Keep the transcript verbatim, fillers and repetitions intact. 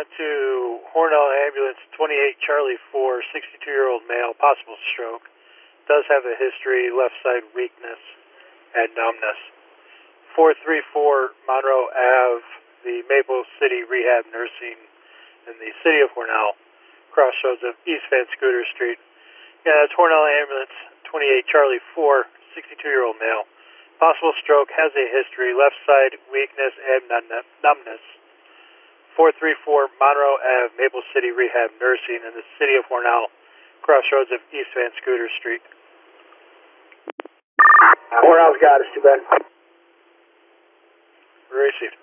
sent to Hornell Ambulance twenty-eight Charlie four, sixty-two-year-old male, possible stroke. Does have a history, left side weakness and numbness. four three four Monroe Avenue, the Maple City Rehab Nursing in the city of Hornell, crossroads of East Van Scooter Street. Yeah, that's Hornell Ambulance twenty-eight Charlie four, sixty-two-year-old male. Possible stroke, has a history, left side weakness and numbness. four three four Monroe Avenue, Maple City Rehab Nursing in the city of Hornell, crossroads of East Van Scooter Street. Hornell's got us, too bad. Received.